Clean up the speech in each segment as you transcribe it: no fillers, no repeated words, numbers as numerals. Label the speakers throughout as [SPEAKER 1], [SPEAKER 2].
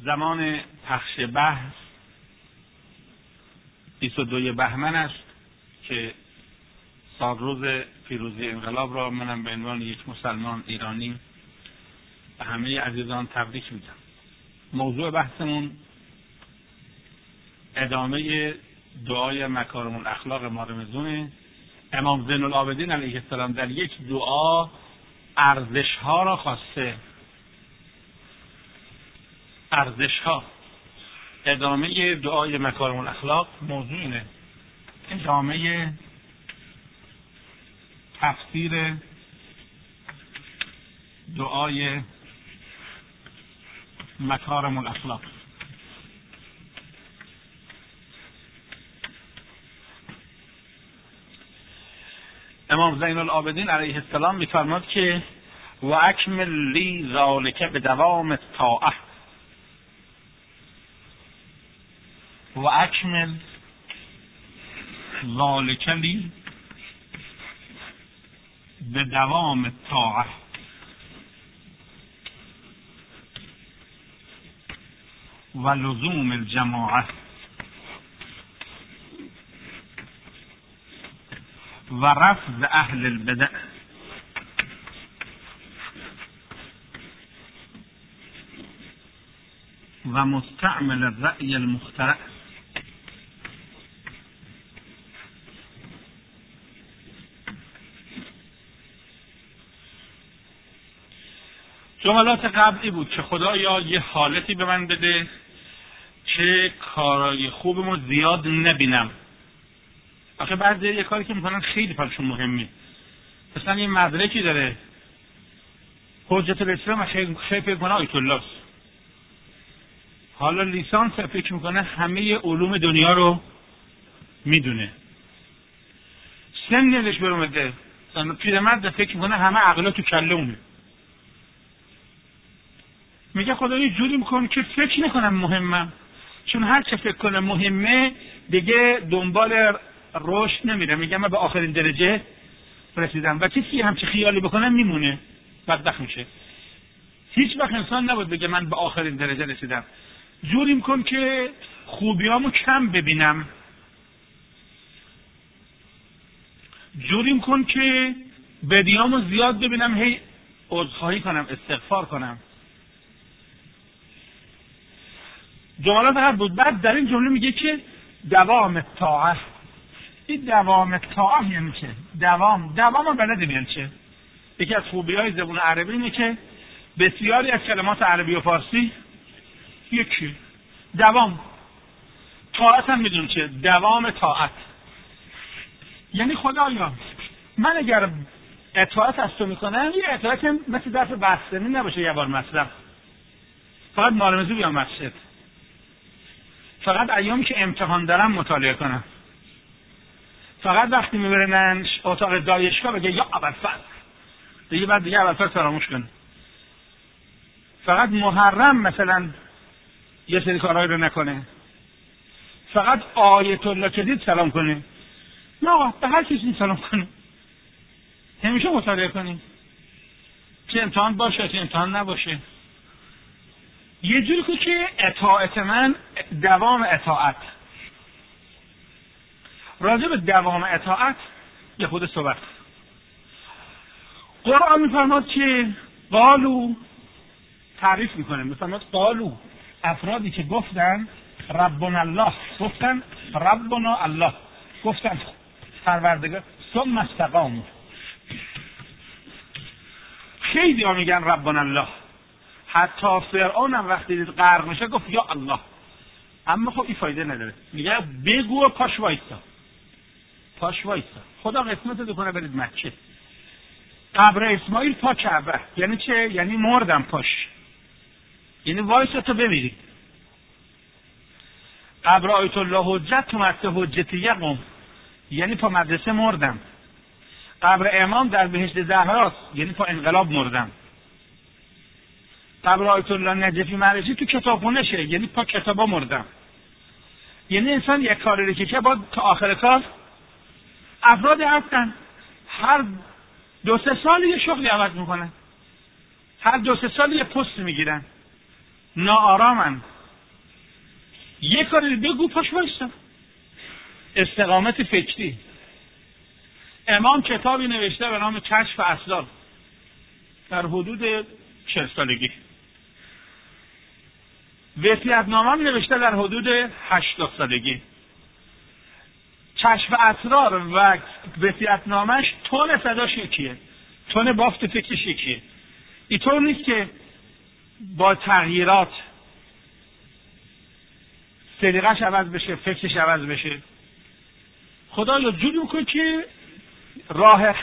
[SPEAKER 1] زمان پخش بحث 22 بهمن است که سالروز پیروزی انقلاب را منم به عنوان یک مسلمان ایرانی به همه عزیزان تبریک میگم. موضوع بحثمون ادامه دعای مکارم الاخلاق ماه رمضان. امام زین العابدین علیه السلام در یک دعا ارزش‌ها را خواسته. ارزش‌ها، ادامه دعای مکارم الاخلاق موضوع اینه. ادامه تفسیر دعای مکارم الاخلاق. امام زین العابدین علیه السلام می‌فرماد که و اکمل لی ذالک بدوام الطاعه و اکمل ذالک لی بدوام الطاعه و لزوم الجماعه و رفض اهل البدع و مستعمل الرأی المخترع. جملات قبلی بود که خدایا یه حالتی به من بده که کارای خوبمو زیاد نبینم. آخه بعضی یه کاری که میکنن خیلی براشون مهمه، مثلا یه مدرکی داره حجت الاسلام، خیلی فکر کنه آیت الله است، حالا لیسانس فکر میکنه همه علوم دنیا رو میدونه، سن نش برمده، مثلا پیرمرد فکر میکنه همه عقلا تو کله اونه. میگه خدا یه جوری میکنه که فکر نکنم مهمم، چون هر چه فکر کنم مهمه دیگه دنبال رشد نمیره. میگه من به آخرین درجه رسیدم و کسی همچه خیالی بکنه میمونه، بدبخت میشه. هیچ وقت انسان نباید بگه من به آخرین درجه رسیدم. جوری میکن که خوبیامو کم ببینم، جوری میکن که بدیامو زیاد ببینم، هی عذرخواهی کنم، استغفار کنم. جملات هر بود. بعد در این جمله میگه که دوام طاعه. این دوام طاعه یعنی چه؟ دوام بلده میگن چه؟ یکی از خوبی‌های زبان عربی اینه که بسیاری از کلمات عربی و فارسی یکی دوام. طاعت هم میدونم چه؟ دوام طاعت یعنی خدایا من اگر اطاعت از تو میکنم، یه اطاعت مثل درس بستنی نباشه یه بار مصرف، فقط مارمزو بیام مسجد، فقط ایامی که امتحان دارم مطالعه کنم، فقط وقتی میبرنن اتاق دایشگاه بگه یا ابوالفضل، دیگه بعد دیگه ابوالفضل فراموش کنه. فقط محرم مثلا یه سری کارهایی رو نکنه، فقط آیت الله که دید سلام کنه، نه به هر کسی سلام کنه، همیشه مطالعه کنیم، چه امتحان باشه چه امتحان نباشه. یه جوری که اطاعت من دوام اطاعت. راجع به دوام اطاعت یه خود صحبت. قرآن میفرماد که قالو، تعریف میکنه، میفرماد قالو، افرادی که گفتن ربنا الله، گفتن ربنا الله، گفتن پروردگار، ثم استقاموا. خیلی ها میگن ربنا الله، حتی فرعون هم وقتی دید غرق میشه گفت یا الله، اما خب این فایده نداره. میگه بگو و پاش وایسا، پاش وایسا، خدا قسمت کنه برید مکه. قبر اسماعیل پا کعبه یعنی چه؟ یعنی مردم پاش، یعنی وایسا تو بمیری. قبر آیت الله حجت تو مسجد حجتیه قم، یعنی پا مدرسه مردم. قبر امام در بهشت زهراست، یعنی پا انقلاب مردم. قبر آیت الله نجفی مرجی تو کتابخونه شه، یعنی پا کتابا مردم. یعنی انسان یک کاری رو که باید تا آخر کار. افرادی هستن هر 2-3 سال یه شغلی عوض میکنن، هر 2-3 سال یه پست میگیرن، ناآرامن، یک کاری بگو پاش وایسا. استقامت فکری. امام کتابی نوشته به نام کشف اسرار در حدود 40 سالگی. وصیت‌نامه نوشته در حدود 80 سالگی. کشف اسرار و وصیت‌نامه‌اش تون صداش یکیه، تون بافت فکرش یکیه. اینطور نیست که با تغییرات سلیقه‌اش عوض بشه، فکرش عوض بشه. خدا یا جوری میکنه که راه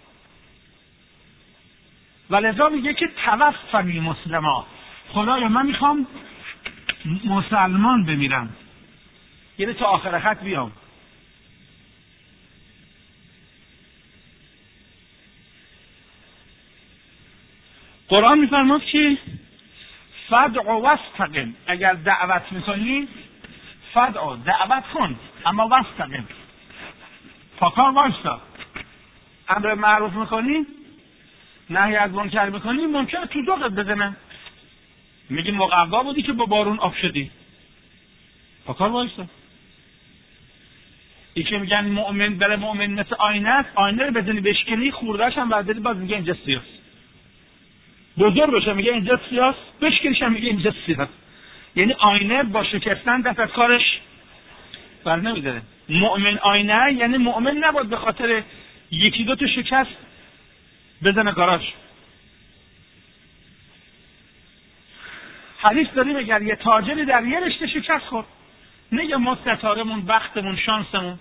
[SPEAKER 1] ولذا میگه که توفنی مسلما، خدایا من میخوام مسلمان بمیرم، یعنی تا آخر خط بیام. قرآن میفرماد که فدع واستقم، اگر دعوت میکنی فدع، دعوت کن، اما واستقم، پاکار وایسا. امر معروف میکنی، نهی از منکر میکنی، ممکنه تو ذوقت بزنه. میگی مقوا بودی که با بارون آب شدی، پاکار وایسا. این که میگن مؤمن برای مؤمن مثل آینه است، آینه رو بزنی بشکنی خورده‌اش هم برداری باز میگه اینجا سیاست. بزرگ بشه میگه اینجا سیاست، بشکنیش هم میگه اینجا سیاست. یعنی آینه با شکستن دست از کارش بر نمیداره. مؤمن آینه یعنی مؤمن نباید به خاطر یکی دو تا شکست بزنه کاراش. حدیث داریم اگر یه تاجری در یه رشته شکست خورد، نگه ما ستارمون، بختمون، شانسمون.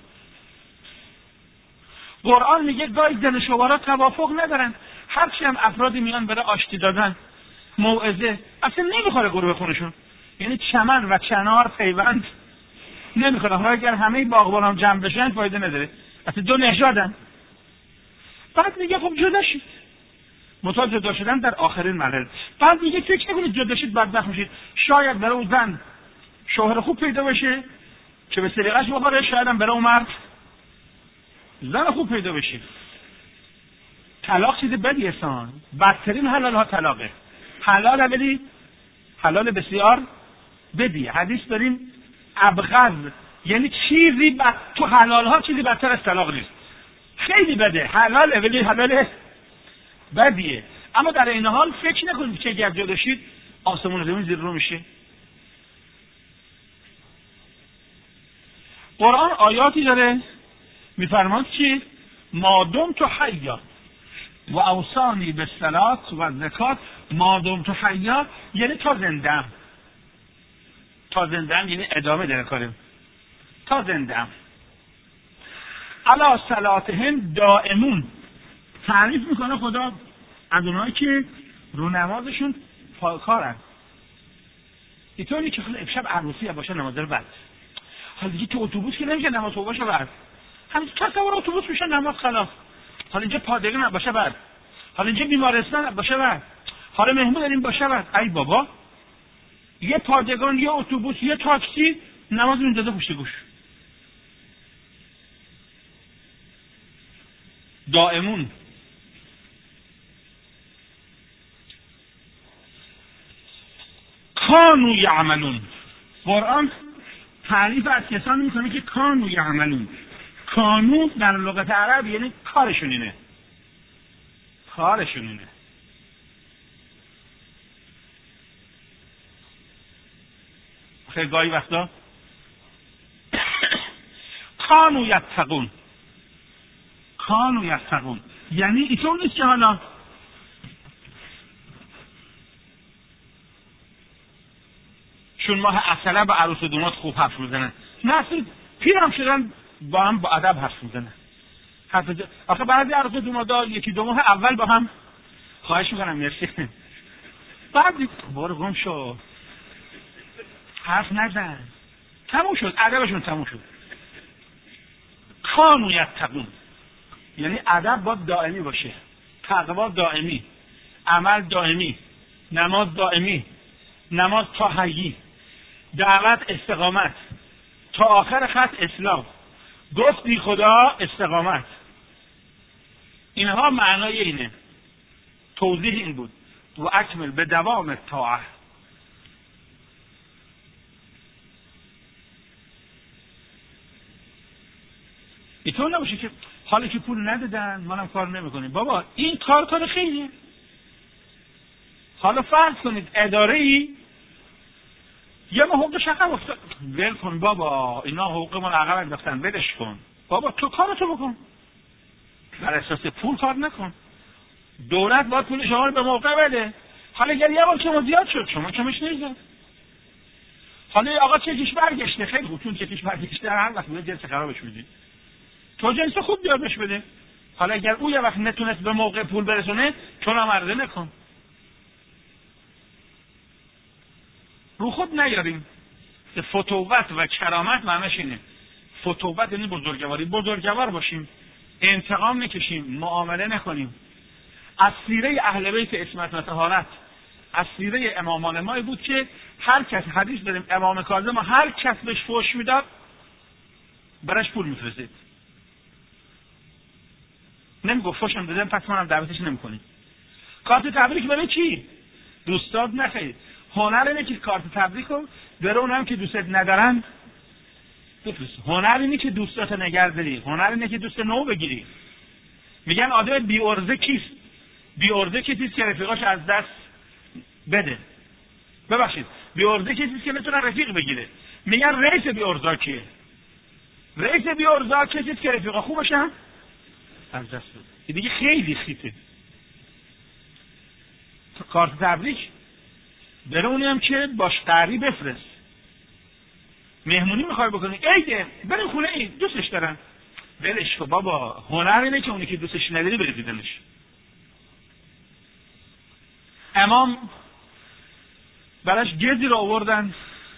[SPEAKER 1] قرآن میگه گاهی زن شوهرها توافق ندارن، هرچی هم افرادی میان برای آشتی دادن، موعظه، اصلا نمیخوره گروه خونشون. یعنی چمن و چنار پیوند نمیخوره. حالا اگر همه باغبان هم جمع بشن فایده نداره، اصلا دو نژادن. بعد میگه خب جدا شید، متا جدا شدن در آخرین مرحله. بعد میگه فکر نکنید جدا شید بدبخت میشید. شاید برای اون زن شوهر خوب پیدا بشه که به سلیقه‌اش بخوره، شاید هم برای اون مرد زن خوب پیدا بشه. طلاق چیز بدی است، بدترین حلال ها طلاقه. حلال ولی حلال بسیار بدی. حدیث داریم ابغض، یعنی چیزی تو حلال ها چیزی بدتر از طلاق نیست. خیلی بده، حلاله ولی حلال بدیه. اما در این حال فکر نکنید که اگر جدا شید آسمون زمین زیر رو میشه. قرآن آیاتی داره میفرماد که مادم تو حیا و اوصانی به صلات و زکات. مادم تو حیا یعنی تا زندم، تا زندم یعنی ادامه داره کارم، تا زندم. علی صلاتهم دائمون، تعریف میکنه خدا از اونایی که رو نمازشون پایکارن. اینطوری که امشب عروسی باشه نماز رو بعد، حالا دیگه تو اتوبوس که نمیشه نماز رو باشه بعد، همین تصور اتوبوس میشه نماز خلاص. حالا اینجا پادگی باشه بعد، حالا اینجا بیمارستان باشه بعد، حالا مهمون داریم باشه بعد. ای بابا، یه پادگان، یه اتوبوس، یه تاکسی، نماز میندازه پشت گوش. دائمون. کانو یعملون. قرآن تعریف از کسانی میکنه که کانو یعملون. کانو در لغت عرب یعنی کارشون اینه، کارشون اینه. خیلی گاهی وقتا کانو یتقون، کانو یتقون یعنی اینطور نیست که حالا چون ماه عسله با عروس داماد خوب حرف میزنن، نه اصلا پیرم شدن با هم با ادب حرف میزنن. آخه بعضی عروس دامادا یکی دو ماه اول با هم خواهش میکنم مرسی، بعد بار گم شو، حرف نزن، تموم شد، ادبشون تموم شد. کانو یتقون یعنی ادب باید دائمی باشه، تقوا دائمی، عمل دائمی، نماز دائمی، نماز تا حیی، دعوت استقامت، تا آخر خط اسلام، گفتی خدا استقامت. اینها معنای اینه. توضیح این بود و اکمل به دوام طاعه. اینطور نباشه که حالا که پول ندادن منم کار نمیکنیم. بابا این کار خیلیه. حالا فرض کنید اداره‌ای یه ما حقوقش عقب افتاد، ول کن بابا اینا حقوقمون عقب انداختن، ولش کن بابا، تو کارتو بکن، بر اساس پول کار نکن. دولت باید پول شما رو به موقع بده. حالا اگر یه بار شما زیاد شد شما کمش نمیزد. حالا آقا چکش برگشته، خیلی خوب، چون چکش برگشته هر وقت میاد جنس خرابش میدی، تو جنس خوب بیار بهش بده. حالا اگر او یه وقت نتونست به موقع پول برسونه چون هم عرضه نکن. رو خود نیاریم که فتوت و کرامت معنیش اینه. فتوت یعنی بزرگواری، بزرگوار باشیم، انتقام نکشیم، معامله نکنیم. از سیره اهل بیت عصمت و طهارت، از سیره امامان ما بود که هر کس، حدیث داریم امام کاظم هر کس بهش فحش میداد براش پول میفرستید. نمیگفت فحشم دادم پس منم دعوتش نمیکنید. کارت تبریک برای چی؟ دوستات نخرید. هنر اینه که کارت تبریک رو برای اونم که دوستت ندارن بفرست. هنر اینه که دوستات نگه داری. هنر اینه که دوست نو بگیری. میگن آدم بی ارزه کیست؟ بی ارزه کیست که رفیقاش از دست بده. ببخشید، بی ارزه کیست که بتونه رفیق بگیره. میگن رئیس بی ارزا کیه؟ رئیس بی ارزا کیست که رفیقا خوبشن از دست بده. این دیگه خیلی خیته. کارت تبریک برای اونی هم که باش قری بفرست. مهمونی میخوای بکنی، ایده برای خونه این دوستش دارن، ولش کن بابا. هنر اینه که اونی که دوستش نداری بری دیدنش. امام براش گزی رو آوردن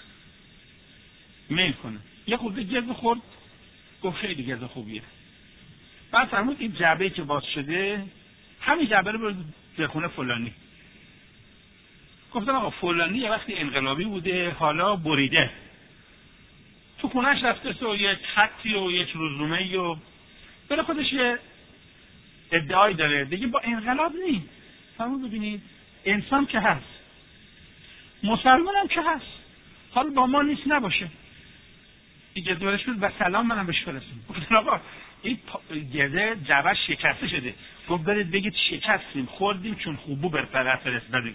[SPEAKER 1] میل کنه، یه خورده گز خورد، گفت خیلی گز خوبیه. بعد فرمود این جعبه‌ای که باز شده همین جعبه رو برد به خونه فلانی. گفتم آقا فلانی یه وقتی انقلابی بوده حالا بریده، تو خونه‌اش رفته و یک خطی و یک رزومه‌ای و برای خودش یه ادعایی داره دیگه، با انقلاب نیست. فرمود ببینید انسان که هست، مسلمان هم که هست، حالا با ما نیست نباشه. این گزه برش بود و سلام منم بهش فرستیم. گفتن آقا این گزه جعبه‌اش شکسته شده. گفت برید بگید شکستیم، خوردیم چون خوبو بر فرست بدیم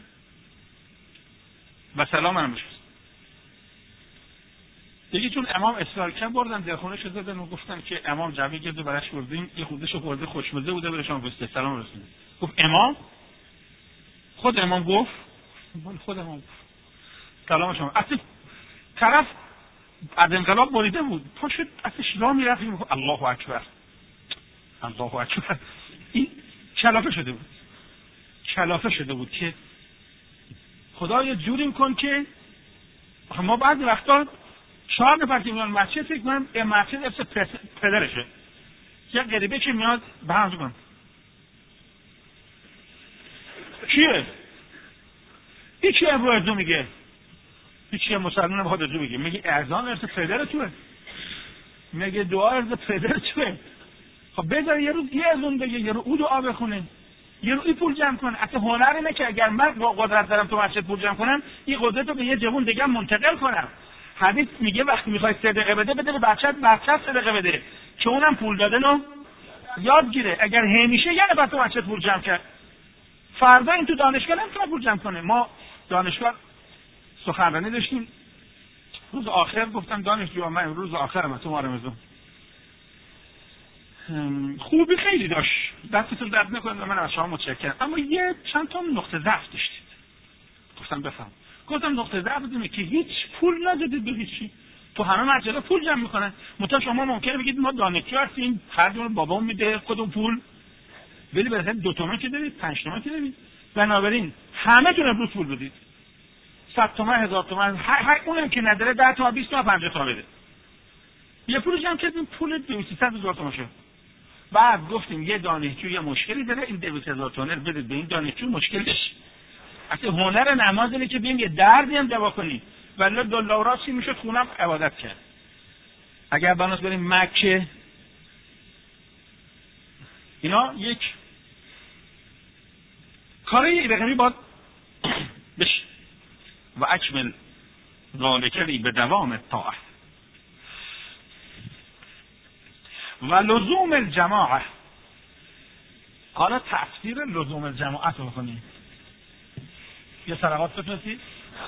[SPEAKER 1] و سلام منم بهش فرستیم. دیگه چون امام اصرار کرد بردن در خونه شده زدن و گفتن که امام جعبه گزه براش بردیم، یه خوردهشو خورده خوشمزه بوده برشان گفت سلام رسیدیم. گفت امام؟ خود امام گفت؟ خود امام گفت سلام شما. اصلا طرف از انقلاب بریده بود، پاشد ازش راه میرفت میگفت الله اکبر الله اکبر. این کلافه شده بود که خدایا جوریم کن که ما بعضی وقتا 4 نفر که میان مسجد فکر کنم این مسجد افس پدرشه، یه غریبه که میاد به هم کن کیه؟ این چیه ابو میگه؟ این چیه مسلمان بخواد ازو بگه؟ میگه اذان ارث پدر توه، میگه دعا ارث پدر توه. خب بذار یه روز یه اذان بگه، یه روز او دعا بخونه، یه روز این پول جمع کنه. اصلا هنر اینه که اگر من با قدرت دارم تو مسجد پول جمع کنم، این قدرت رو به یه جوون دیگه منتقل کنم. حدیث میگه وقتی میخوای صدقه بده به بچت صدقه بده که اونم پول دادن رو یاد گیره. اگر همیشه یه نفر تو مسجد پول جمع کرد، فردا این تو دانشگاه نمیتونه پول جمع کنه. ما دانشگاه سخنرانی داشتیم روز آخر، گفتم دانشجو من روز آخرم تو رمضان، خوبی خیلی داشت، دستتون درد نکنه و من از شما متشکرم، اما یه چند تا نقطه ضعف داشتید. گفتم بفهم. گفتم نقطه ضعف اینه که هیچ پول ندادید به هیچی. تو همه مسجدها پول جمع میکنن، متا شما ممکنه بگید ما دانشجو هستیم، خرجمون بابام میده، کدوم پول؟ ولی مثلا 2 تومن که دارید، 5 تومن که دارید، بنابراین همه تون امروز پول بدید. 100 تومن، 1000 تومن، هر اونم که نداره 10 تومن، 20 تومن، 50 تومن بده. یه پول جمع کردیم، پول 200,000 تومن شد. بعد گفتیم یه دانشجو یه مشکلی داره، این 200,000 تومن رو بدید به این دانشجو مشکلش. اصلا هنر نماز اینه که بیم یه دردی هم دوا کنیم. والله دلار راسی میشد خونم عبادت کرد. اگر بناس بریم مکه، اینا یک کاری رقمی باید بشه و اکمل ذالک لی به دوام طاعت. و لزوم الجماعه. حالا تفسیر لزوم الجماعت رو بکنیم. یه صلوات بفرستید.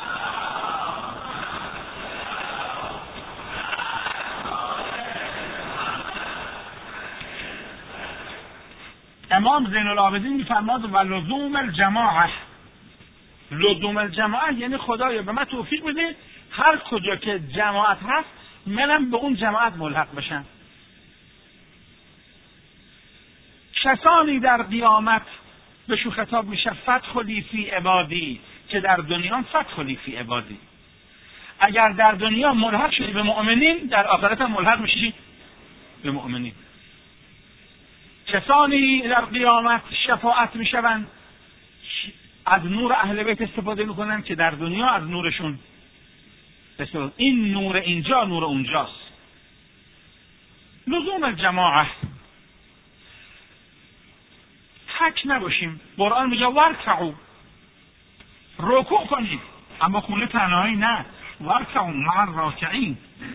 [SPEAKER 1] امام زین العابدین میفرماد و لزوم الجماعه. لزوم الجماعه یعنی خدایا به من توفیق بده هر کجا که جماعت هست منم به اون جماعت ملحق بشم. کسانی در قیامت بهشون خطاب میشه فدخلی فی عبادی، که در دنیا فدخلی فی عبادی. اگر در دنیا ملحق شدی به مؤمنین، در آخرت هم ملحق میشی به مؤمنین. کسانی در قیامت شفاعت میشوند از نور اهل بیت استفاده میکنن که در دنیا از نورشون استفاده. این نور اینجا نور اونجاست. لزوم الجماعه، تک نباشیم. قرآن میگه ورکعوا، رکوع کنید، اما خونه تنهایی نه. ورکعوا مع الراکعین.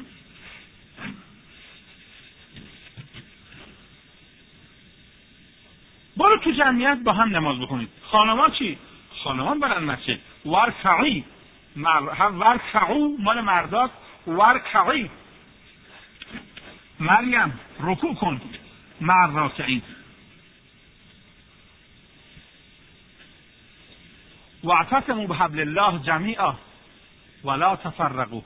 [SPEAKER 1] برو تو جمعیت با هم نماز بکنید. خانمان چی؟ خانمان برن مسجد. ورکعی، ورکعو مال مردات، ورکعی مریم رکوع کن مع الراکعین. واعتصموا بحبل الله جمیعا ولا تفرقوا.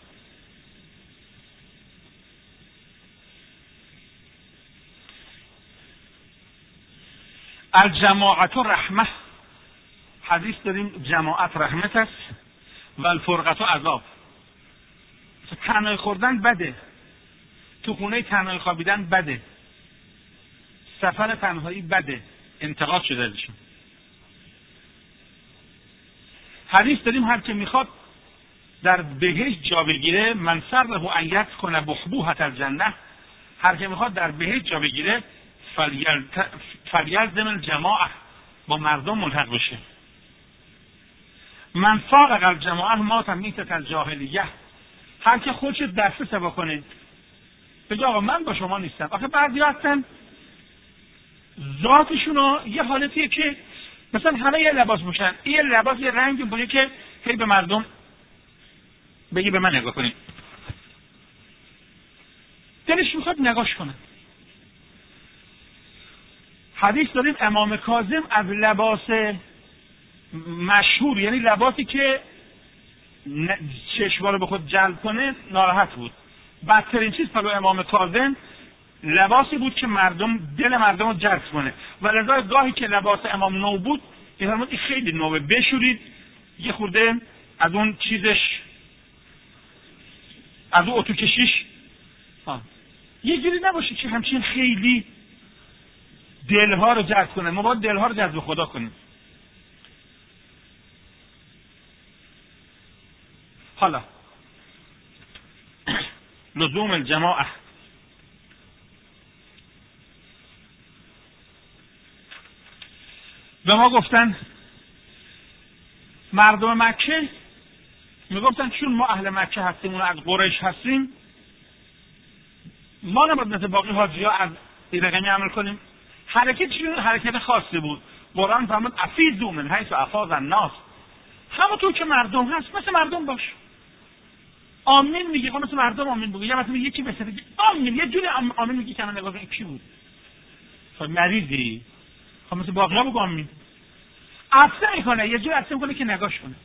[SPEAKER 1] الجماعت رحمه. حدیث داریم جماعت رحمت است و الفرقت عذاب. تنهایی خوردن بده، تو خونه تنهایی خوابیدن بده، سفر تنهایی بده، انتقاد شده ازشون. حدیث داریم هر که میخواد در بهشت جا بگیره، من سره ان یسکن بحبوحة الجنه، هر که میخواد در بهشت جا بگیره فلیلزم الجماعه، با مردم ملحق بشه. من فارق الجماعه مات میتة الجاهلیه، هر که خودش دسته سوا کنه بگه آقا من با شما نیستم. آخه بعضی هستن ذاتشون یه حالتیه که مثلا همه یه لباس پوشن، یه لباس یه رنگی بوده که هی به مردم بگی به من نگاه کنید، دلش میخواد نگاش کنه. حدیث داریم امام کاظم از لباس مشهور، یعنی لباسی که چشما رو به خود جلب کنه، ناراحت بود. بدترین چیز پلو امام کاظم لباسی بود که دل مردم رو جذب کنه و لذا گاهی که لباس امام نو بود این خیلی نوه، بشورید یه خورده از اون چیزش، از اون اتو کشیش یه جوری نباشه که همچین خیلی دلها رو جذب کنه. ما باید دلها رو جذب خدا کنیم. حالا لزوم الجماعه. به ما گفتن مردم مکه، میگفتن چون ما اهل مکه هستیم و از قریش هستیم، ما نباید مثل باقی حاجی ها از این رقمی عمل کنیم. حرکتشون حرکت خاصی بود. قرآن فرمود افیضوا من حیث افاض الناس، همونطور که مردم هست مثل مردم باش. آمین میگه، مثل مردم آمین بگو. یا مثلا یکی مثلا آمین، یه جوری آمین میگه که من نگاه کنم کی بود، مریضی، مثل باقی ها بگو آمین. عطسه میکنه، یه جوری عطسه میکنه که نگاش کنه.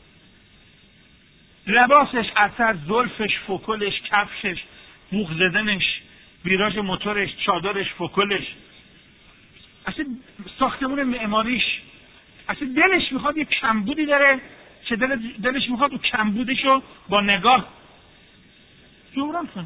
[SPEAKER 1] لباسش، اثر، زلفش، فکلش، کفشش، بوق زدنش، بیراج موتورش، چادرش، فکلش، اصلا ساختمون معماریش، اصلا دلش میخواد یه کمبودی داره که دلش میخواد اون کمبودشو با نگاه جبران کنه.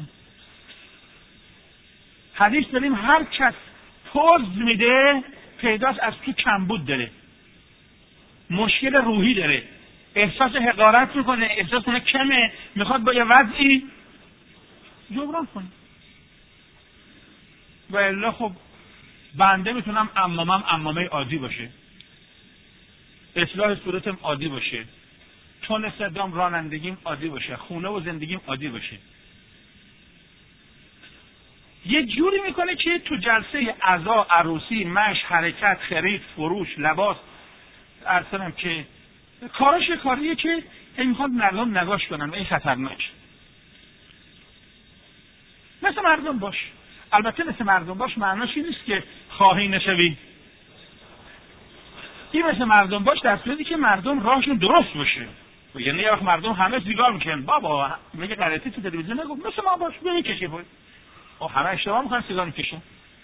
[SPEAKER 1] حدیث داریم هر کس پوز میده پیداست از تو کمبود داره، مشکل روحی داره، احساس حقارت میکنه، احساس کنه کمه، میخواد با یه وضعی جبران کنه. و الا خب بنده میتونم عمامم عمامه عادی باشه، اصلاح صورتم عادی باشه، تون صدام رانندگیم عادی باشه، خونه و زندگیم عادی باشه. یه جوری میکنه که تو جلسه عزا، عروسی، مشی، حرکت، خرید، فروش، لباس، ارسلم که کاراش کاریه که میخواد مردم نگاش کنن و این خطرناک. مثل مردم باش. البته مثل مردم باش معناش این نیست که خواهی نشوی. این مثل مردم باش در صورتی که مردم راهشون درست باشه. یعنی یه وقت مردم همه سیگار میکنن، بابا میگه غلطی تو تلویزیون نگو، مثل ما باش بمیکشی بود. همه اشتباه میکنن سیگار میکشن.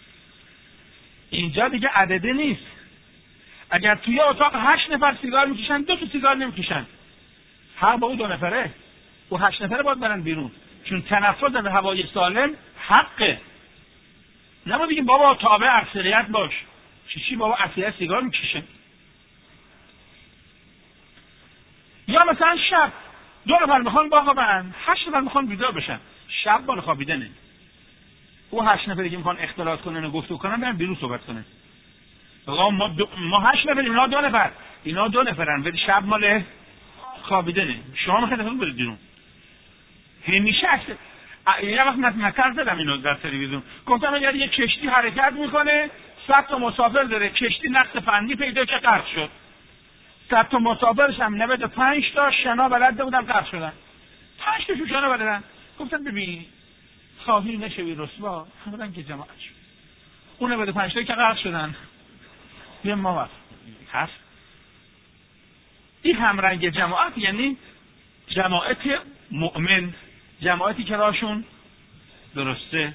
[SPEAKER 1] اینجا دیگه عدده نیست. اگر توی اتاق 8 نفر سیگار میکشن، 2 تا سیگار نمیکشن. حق با اون 2 نفره. او 8 نفره باید برن بیرون. چون تنفس در هوای سالم حقه. نما بگیم بابا تابع اکثریت باش. چی بابا اکثریت سیگار میکشه. یا مثلا شب 2 نفر میخوان بخوابن، 8 نفر میخوان بیدار بشن. شب بالا خوابیدنه. او 8 نفری که میخوان اختلاط کنن و گفتگو کنن برن بیرون صحبت کنن. آقا ما 8 نفریم، اینا 2 نفر. اینا 2 نفرن، ولی شب مال خوابیدنه. شما میخواید برید بیرون. همیشه یه وقت مثلا زدم اینو در تلویزیون. گفتم اگر یه کشتی حرکت میکنه، 100 تا مسافر داره، کشتی نقص فنی پیدا که غرق شد. 100 تا مسافرش هم 95 تا شنا بلد بودن غرق شدن. 5 تا شنا بلدن. گفتم ببین خواهی نشوی رسوا، همون که جماعت شد. اون 95 تا که غرق شدن. یه ما وقت هست. این همرنگ جماعت یعنی جماعت مؤمن، جماعتی که راشون درسته.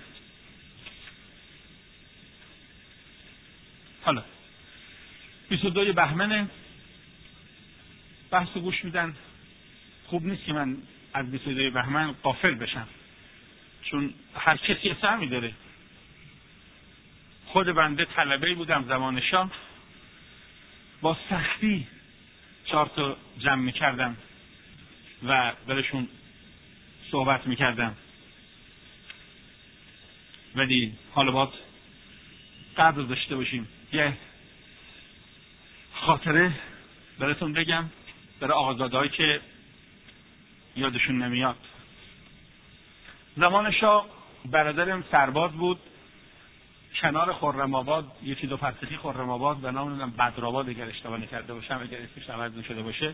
[SPEAKER 1] حالا 22 بهمن بحث گوش میدن. خوب نیست که من از 22 بهمن غافل بشم، چون هر کسی سهمی داره. خود بنده طلبه‌ای بودم زمان شاه، با سختی 4 تا جمع میکردم و برشون صحبت میکردم. ولی حالا باید قدر داشته باشیم. یه خاطره براتون بگم برای آقازاده‌هایی که یادشون نمیاد. زمان شاه برادرم سرباز بود کنار خرم‌آباد، 1-2 فرسخی خرم‌آباد به نام بدرآباد اگر اشتباه نکرده باشم، اگر اسمش عوض نشده باشه.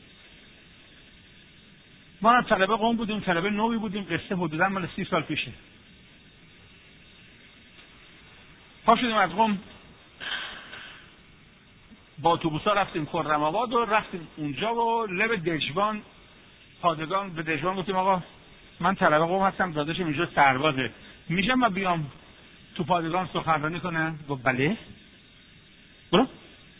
[SPEAKER 1] ما هم طلبه قوم بودیم، طلبه نوعی بودیم. قصه حدوداً مال 30 سال پیشه. پا شدیم از قوم با اتوبوسا رفتیم خرم‌آباد و رفتیم اونجا و لب دژوان پادگان به دژوان گفتیم آقا من طلبه قوم هستم، داداشم اینجا سربازه، میشه من بیام تو پادگان سخنرانی کنم؟ گفت بله برو.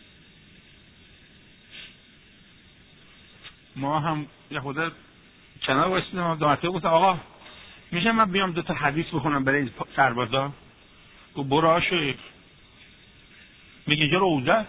[SPEAKER 1] ما هم یه خود کنار وایسیدیم. دامته گفتم آقا میشه من بیام 2 تا حدیث بخونم برای این سربازا؟ گفت برو آشو. میگه اینجا روزه.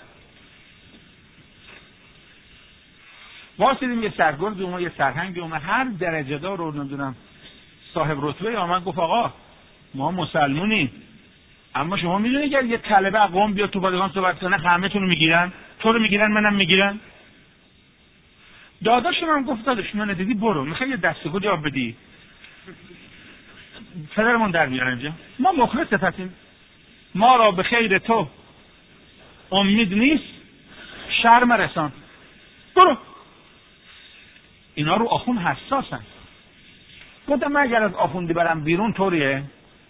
[SPEAKER 1] واسیدیم یه سرگرد اومد، یه سرهنگ اومد، هر درجه دار رو نمیدونم صاحب رتبه آمد گفت آقا ما مسلمونیم، اما شما میدونید اگر یه طلبه قوم بیاد تو پادگان صحبت کنه همه تون رو میگیرن، تو رو میگیرن، منم میگیرن. داداشم هم گفت داداش من دیدی برو، میخوای یه دستگو جواب بدی پدرمون در میاره اینجا، ما مخلص هستیم، ما را به خیر تو امید نیست، شرم رسان، برو. اینا رو آخوند حساسن. گفتم من اگر از آخوندی برم بیرون طوریه؟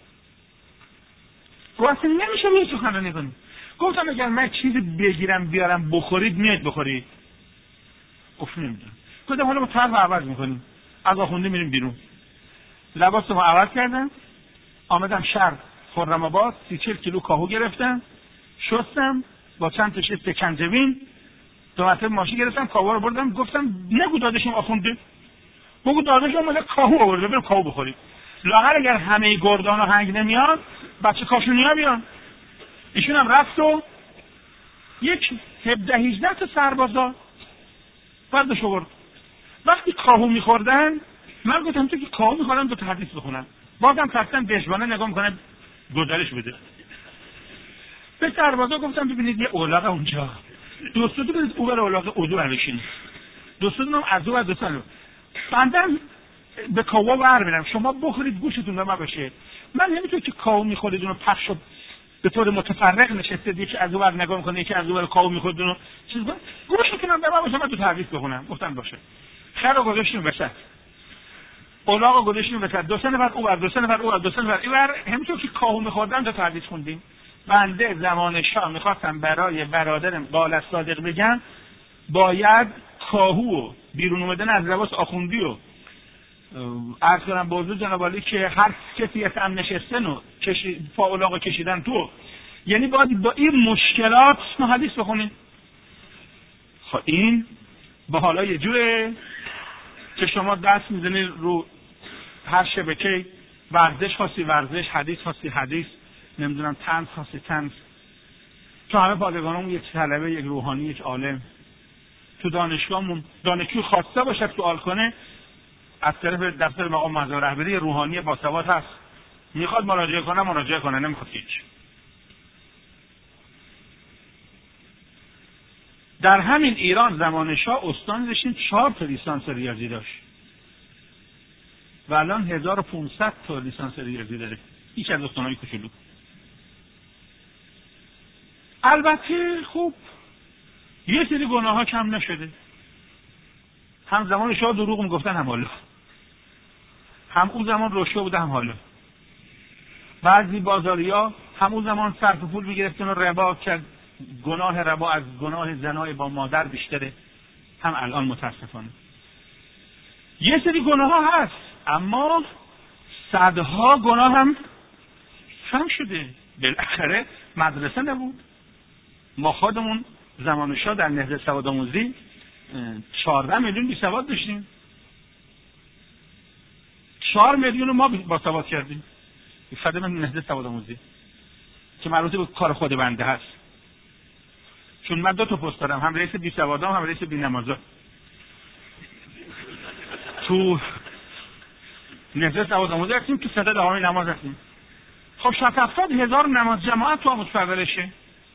[SPEAKER 1] گفتم نمیشه بیایی سخنرانی کنی. گفتم اگر من چیزی بگیرم بیارم بخورید میاد بخورید؟ گفت نمیدونم. گفتم حالا ما طرف عوض میکنیم، از آخوندی میریم بیرون. لباس ما عوض کردم، آمدم شهر خرم‌آباد، 30-40 کیلو کاهو گرفتم، شستم با چند تا شست کنجبین، 2 مرتبه ماشین گرفتم، کاهو رو بردم. گفتم نگو داداشم آخونده، بگو داداشم اومده کاهو آورده، بریم کاهو بخوریم. لااقل اگر همه گردان و هنگ نمیان، بچه کاشونیا بیان. ایشون هم رفت و یک 17-18 تا سربازا بردش آورد. وقتی کاهو میخوردن من گفتم تو که کاهو میخورن 2 تا حدیث بخونن. بازم رفتن دشوانه نگاه میکنه گزارش بده. به سربازا گفتم ببینید یه اولاغ اونجا، دوستو برید او بر اولاغ اودو بلشین، دوستو هم از او و دوستانو بندم به کاهو برمیرم، شما بخورید گوشتون به ما بشه. من نمیتونم که کاهو میخورید اونو پخش به طور متفرق نشسته، یکی از اون ور نگاه میکنه، یکی از اون ور کاهو میخورد اونو چیز کنه. گوش کنم به من باشه، من تو تعریف بخونم. گفتن باشه. خیر رو گذاشتیم وسط. اولاغ رو گذاشتیم وسط. دو سه نفر اون ور، دو سه نفر اون ور، دو سه نفر این ور، همینطور که کاهو میخوردن تا تعریف خوندیم. بنده زمان شاه میخواستم برای برادرم قال صادق بگم باید کاهو بیرون اومدن از لباس آخوندی و عرض کنم به حضور جناب عالی که هر کسی هم نشستن و فاولاغو کشیدن تو، یعنی باید با این مشکلات ما حدیث بخونیم. خب این با حالا یه جوره که شما دست میزنید رو هر شبکه، ورزش خاصی ورزش، حدیث خاصی حدیث، نمیدونم طنز خاصی طنز. تو همه پادگانمون یک طلبه، یک روحانی، یک عالم تو دانشگاهمون دانشجو خواسته باشه سوال کنه، از طرف دفتر مقام معظم رهبری روحانی باسواد هست، میخواد مراجعه کنه، نمیخواد هیچ. در همین ایران زمان شاه استان داشتیم 4 تا لیسانس ریاضی داشت و الان 1500 تا لیسانس ریاضی داره، هیچ از استانهای کوچولو. البته خوب یه سری گناه ها کم نشده. هم زمان شاه دروغ میگفتن، هم حالا، هم اون زمان رشوه بوده، هم حالا. بعضی بازاریا هم اون زمان صرف پول میگرفتن و ربا کرد، گناه ربا از گناه زنای با مادر بیشتره، هم الان متاسفانه. یه سری گناه ها هست اما صدها گناه هم کم شده. بالاخره مدرسه نبود. ما خودمون زمان شاه در نهضت سوادآموزی 14 میلیون بی سواد داشتیم. 4 میلیون ما با سواد کردیم. خدمت نهضت سوادآموزی که مربوط به کار خود بنده هست. چون من 2 تا پست دارم، هم رئیس بی سوادام، هم رئیس بی نمازا. تو نهضت سوادآموزی هستیم، تو صدر دعامی نماز هستیم. خب 70,000 نماز جماعت تو آموزش پرورشه.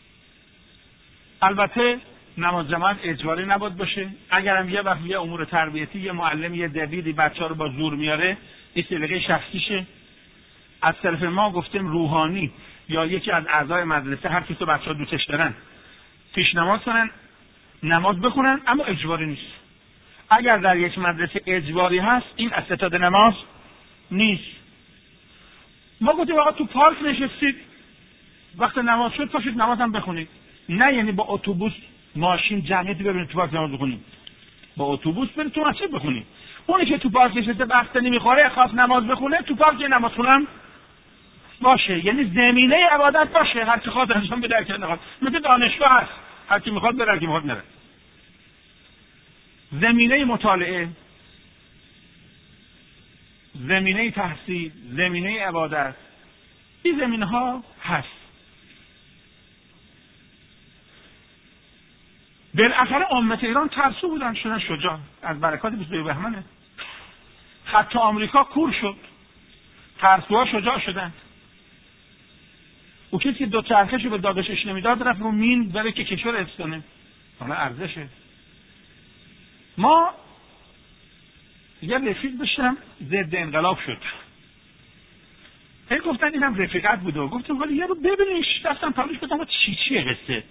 [SPEAKER 1] البته نماز جماعت اجباری نباید باشه. اگرم یه وقت یه امور تربیتی، یه معلم، یه دبیری بچه‌ها رو با زور میاره، این سلیقه شخصیشه. از طرف ما گفتیم روحانی یا یکی از اعضای مدرسه هر کسی بچه‌ها دوستش دارن پیش نماز کنن، نماز بخونن، اما اجباری نیست. اگر در یک مدرسه اجباری هست، این از ستاد نماز نیست. ما گفتیم آقا تو پارک نشستید، وقت نماز شد پاشید نماز هم بخونید. نه یعنی با اتوبوس ماشین جمعیتی ببینید تو پارک نماز بخونید. با اتوبوس برید تو مسجد بخونید. اونی که تو پارک نشسته وقت نمیخوره خواست نماز بخونه، تو پارک نماز خونم باشه، یعنی زمینه عبادت باشه، هر کی خواست انجام بده، هر کی نخواد. مثل دانشگاه هست، هر کی میخواد بره، هر کی میخواد نره. زمینه مطالعه، زمینه تحصیل، زمینه عبادت، این زمینه ها هست. بالاخره امت ایران ترسو بودن، شدن شجاع، از برکات 22 بهمنه. حتی آمریکا کور شد، ترسوها شجاع شدن. او کسی که 2 چرخشو به داداشش نمیداد رفت رو مین بره که کشور حفظ کنه، حالا ارزشه. ما یه رفیق داشتم ضد انقلاب شد، هی گفتن اینم رفیقت بوده و گفتم ولی یه رو ببینیش، دستم پلوش بدم چیه قصه،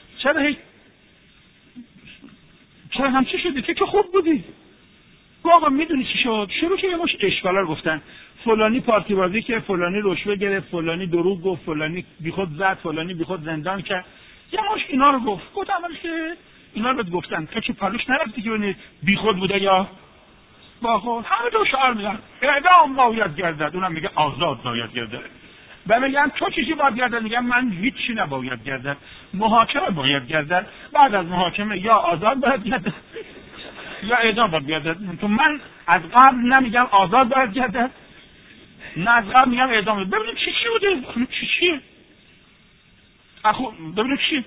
[SPEAKER 1] چرا همچی شدی؟ که خوب بودی. آقا میدونی چی شد؟ شروع که یه مش اشکالا رو گفتن، فلانی پارتی بازی که، فلانی رشوه گرفت، فلانی دروغ گفت، فلانی بیخود زد، فلانی بیخود زندان کرد، یه مش اینا رو گفت اول که اینا رو گفتن تو که پلوش نرفتی که ببینی بیخود بوده یا باخود. همه دو شعار میگن اعدام باید گردد، اونم میگه آزاد باید گردد. و میگن تو چیزی باید گردد، میگن من هیچی نباید گردد، محاکمه باید گردد، بعد از محاکمه یا آزاد باید گردد یا اعدام باید گردد. تو من از قبل نمیگم آزاد باید گردد، نه از قبل میگم اعدام. ببینیم چی بوده، چیه ببینیم چی.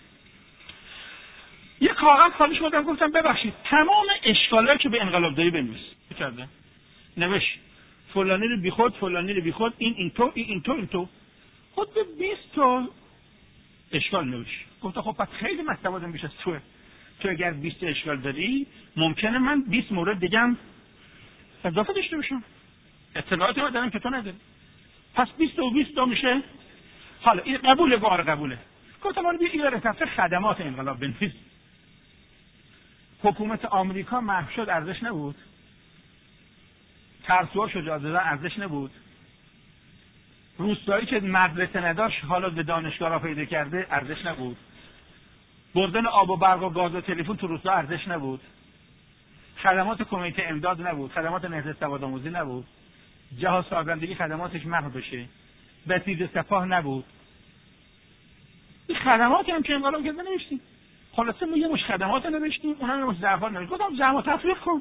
[SPEAKER 1] یه کاغذ خالش بودم، گفتم ببخشید تمام اشکالایی که به انقلاب داری بنویس. کردم نوشت فلانی رو بیخود، فلانی رو بیخود، این تو خود به 20 تا اشکال نوشت. گفتم خب پس خیلی مطلباتم بیش از توه. تو اگر 20 اشکال داری ممکنه من 20 مورد دیگه هم اضافه داشته باشم، اطلاعاتی رو دارم که تو نداری. پس 20 و 20 میشه. حالا این قبوله، بار قبوله. گفتم حالا بیا این رسالت خدمات انقلاب بنویس. حکومت آمریکا محو شد، ارزش نبود. ترسوها شجاع زدن، ارزش نبود. روستایی که مدرسه نداشت حالا به دانشگاه را پیدا کرده، ارزش نبود. بردن آب و برق و گاز و تلفن تو روستا ارزش نبود. خدمات کمیته امداد نبود، خدمات نهضت سوادآموزی نبود. جهاز سازندگی خدماتش محو بشه. بسیج سپاه نبود. این خدماتی هم که انقلاب کرده نوشتیم. خلاصه ما یه مش خدمات نوشتیم، اونم یه مش ضعفات نوشتیم. گفتم جمع و تفریق کن.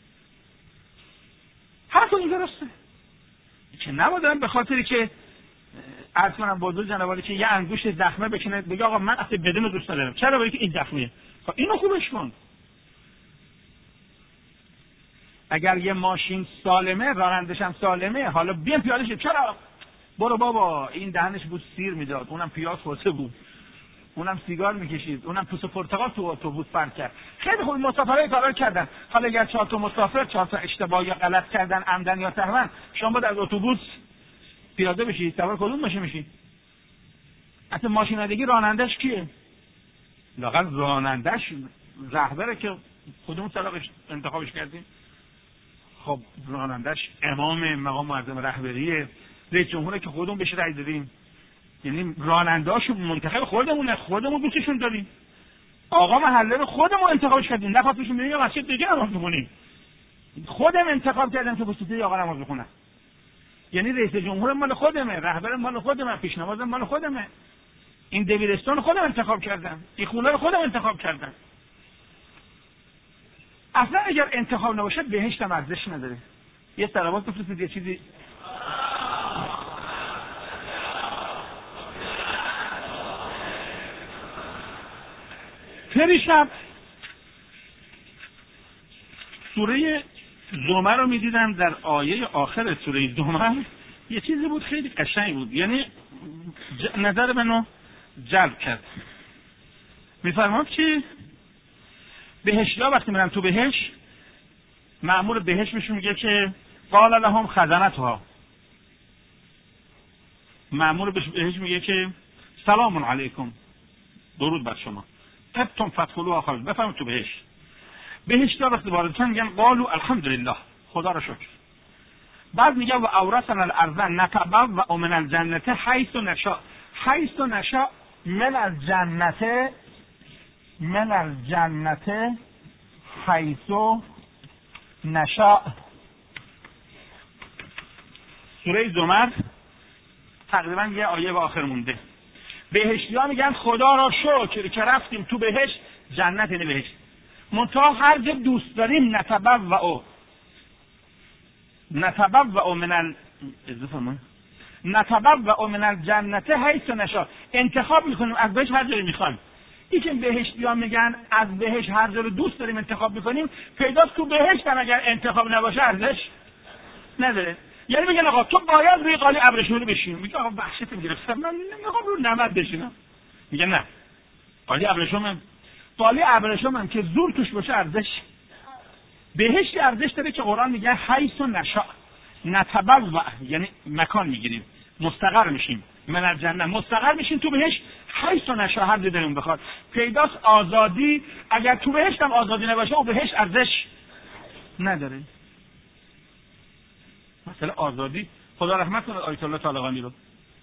[SPEAKER 1] حرف این درسته. که نبودن به خاطری که عرض کنم بازو جنابالی که یه انگشت زخمه بکنه بگه آقا من اصلا بدون دوست ندارم. چرا؟ برای که این زخمیه. خب اینو خوبش کن. اگر یه ماشین سالمه، رانندش هم سالمه، حالا بیان پیاده شه. چرا؟ برو بابا، این دهنش بود سیر میداد، اونم پیاز خورده بود، اونم سیگار میکشید، اونم پوست پرتقال تو اتوبوس پرت کرد. خیلی خوب مسافرای کارا کردن. حالا اگر 4 تا مسافر 4 تا اشتباه یا غلط کردن عمدن یا سهوا، شما باید از اتوبوس پیاده بشید. سوار کدوم ماشین میشید؟ اصلا ماشینادگی رانندش کیه؟ لااقل رانندش رهبره که خودمون طلاقش انتخابش کردیم. خب رانندش امام مقام معظم رهبریه، رئیس جمهوره که خودمون بهش رأی دادیم. یعنی راننده‌هاشو منتخب خودمون دوستشون داریم. آقا محله رو خودمون انتخابش کردیم، نخواستیم بریم یه مسجد دیگه نماز بخونیم. خودم انتخاب کردم که واسطه آقا نماز بخونم. یعنی رئیس جمهور مال خودمه، رهبر مال خودمه، پیشنوازم مال خودمه. این دبیرستان خودم انتخاب کردم، این خونه رو خودم انتخاب کردم. اصلا اگر انتخاب نباشه بهشت هم ارزش نداره. یه صلوات بفرستید یه چیزی. پریشب سوره زمر رو میدیدم، در آیه آخر سوره زمر یه چیزی بود خیلی قشنگ بود، یعنی نظر منو جلب کرد. میفرماد که بهشتی‌ها وقتی میرن تو بهشت، مأمور بهشت بهشون میگه که قال لهم خزنتها، مأمور بهشت میگه که سلام علیکم، درود بر شما، ابتم فدخلوها خالد، بفرمایید تو بهشت. بهشتی‌ها وقتی وارد شدن میگن قالوا الحمدلله، خدا را شکر. بعد میگه و اورثنا الارض نتبوأ من الجنة حیث نشاء. حیث نشاء من الجنة حیث نشاء. سوره زمر تقریبا یه آیه به آخر مونده. بهشتی‌ها میگن خدا را شکر که رفتیم تو بهشت، جنت یعنی بهشت. منتها هر جا دوست داریم نتبوأ من الجنة حیث نشاء، انتخاب میکنیم از بهشت هر جایی میخوایم. این که بهشتی‌ها میگن از بهشت هر جا رو دوست داریم انتخاب میکنیم، پیداست تو بهشت هم اگر انتخاب نباشه ارزش نداره. یعنی میگن آقا تو باید روی قالی ابریشمی بشین. میگه آقا وحشتم گرفت، من نمیخوام رو نمد بشینم. میگه نه، قالی ابریشمم که زور توش باشه ارزش. بهشت ارزش داره که قرآن میگه حیث نشاء نتبوأ، یعنی مکان میگیریم، مستقر میشیم. من الجنه مستقر میشیم تو بهشت، حیث نشاء هر جا دلمون بخواد. پیداست آزادی اگر تو بهشت هم آزادی نباشه او بهشت ارزش نداره. مثلا آزادی، خدا رحمت کنه آیت الله طالقانی رو،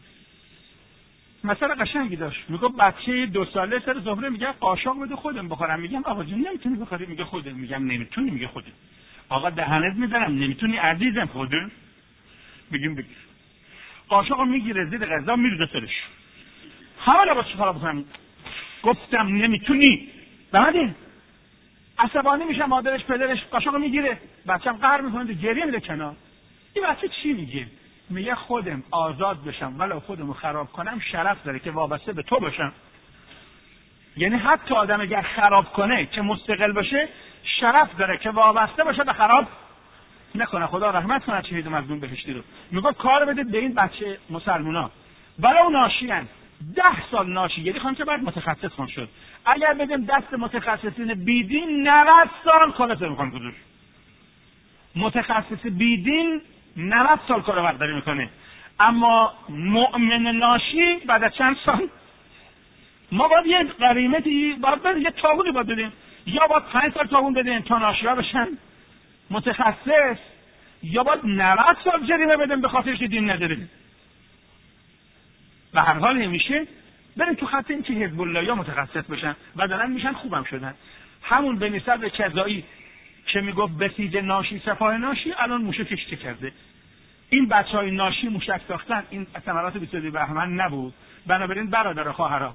[SPEAKER 1] مثلا قشنگی داشت. میگه بچه 2 ساله سر سفره میگه قاشق بده خودم بخورم. میگم آقا جون نمیتونی بخوری؟ میگه خودم. میگم نمیتونی؟ میگه خودم. آقا دهنت میزنم، نمیتونی عزیزم؟ خودم. میگیم بگیر. قاشقو میگیره زیر غذا میریزه سرش. همه لباس چیکار بکنم؟ گفتم نمیتونی. بعد عصبانی میشه مادرش پدرش، قاشقو میگیره، بچه‌م قهر میکنه گریه میره کنار. این بچه چی میگه؟ میگه خودم آزاد بشم ولو خودمو خراب کنم شرف داره که وابسته به تو باشم. یعنی حتی آدم اگر خراب کنه که مستقل باشه، شرف داره که وابسته باشه به خراب نکنه. خدا رحمت کنه شهید مظلوم بهشتی رو. میگه کار بدید به این بچه مسلمونا ولو ناشیان 10 سال ناشی، یعنی خانم که بعد متخصص خون شد، اگر بدیم دست متخصصین بیدین 90 سال خلاص میکنه گذاشت. متخصص بیدین 90 سال کارآورداری میکنه. اما مؤمن ناشی بعد از چند سال ما باید یه غریمتی باید یه تاغونی باید بدیم، یا باید 5 سال تاغون بدیم تا ناشی‌ها بشن متخصص، یا باید 90 سال جریمه بدیم به خاطرش که دین نداریم. به هر حال نمیشه بریم تو خط این که حزب الله یا متخصص بشن و دارن میشن خوبم شدن. همون بنی صدر کذایی که میگفت بسیج ناشی سپاه ناشی الان موشکش چه کرده. این بچهای ناشی موشک ساختن، این ثمرات 22 بهمن نبود. بنابراین برادر خواهرا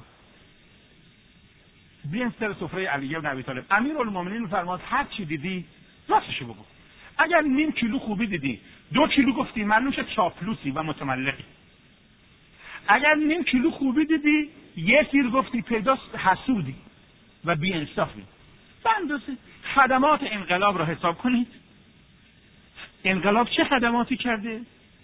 [SPEAKER 1] بیان سر سفره علی بن ابی طالب. امیرالمومنین فرمود هر چی دیدی راستشو بگو. اگر نیم کیلو خوبی دیدی 2 کیلو گفتی معلوم شد چاپلوسی و متملقی. اگر نیم کیلو خوبی دیدی 1 سیر گفتی پیداست حسودی و بی انصافی. به اندازه خدمات انقلاب را حساب کنید. انقلاب چه خدماتی کرده؟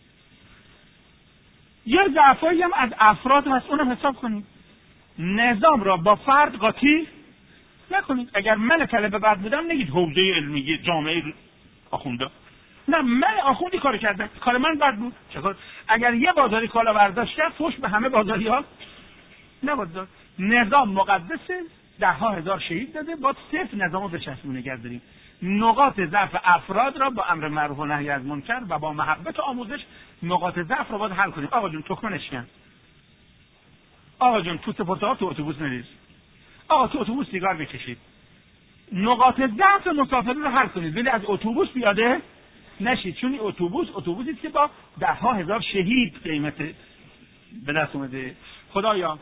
[SPEAKER 1] یه ضعفایی هم از افراد هست، اونم حساب کنید. نظام را با فرد قاطی نکنید. اگر من طلبه بد بودم نگید حوزه علمی جامعه آخونده. نه، من آخوندی کار کردم، کار من بد بود. چطور؟ اگر یه بازاری کالا برداشت کرد فوش به همه بازاری ها نباید داد. نظام مقدسه، 10,000 شهید داده، باید صفر نظام رو به چشم نگه داریم. نقاط ضعف افراد را با امر معروف و نهی از منکر و با محبت و آموزش نقاط ضعف را باید حل کنیم. آقا جون تخمه نشکن، آقا جون پوست پرتقال تو اتوبوس نریز، آقا تو اتوبوس سیگار بکشید. نقاط ضعف مسافرین رو حل کنید، ولی از اتوبوس پیاده نشید، چون این اتوبوسی است که با 10,000 شهید قیمت به دست اومده. خدایا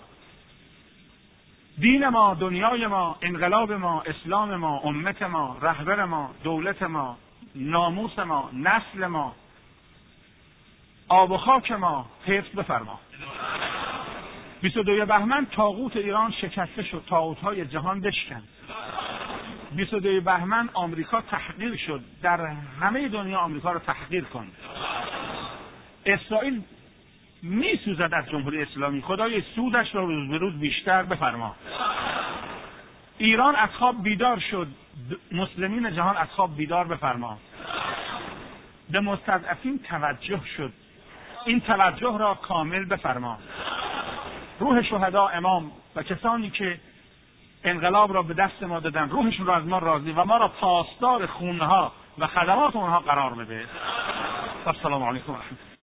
[SPEAKER 1] دین ما، دنیای ما، انقلاب ما، اسلام ما، امت ما، رهبر ما، دولت ما، ناموس ما، نسل ما، آب و خاک ما حفظ بفرما. 22 بهمن طاغوت ایران شکسته شد، طاغوت‌های جهان بشکن. 22 بهمن آمریکا تحقیر شد، در همه دنیا آمریکا رو تحقیر کن. اسرائیل می سوزد از جمهوری اسلامی، خدای سودش را روز به روز بیشتر بفرما. ایران از خواب بیدار شد، مسلمین جهان از خواب بیدار بفرما. به مستضعفین توجه شد، این توجه را کامل بفرما. روح شهدا، امام و کسانی که انقلاب را به دست ما دادن روحشون را از ما راضی و ما را پاسدار خونها و خدمات اونها قرار بده. السلام علیکم و رحمت الله.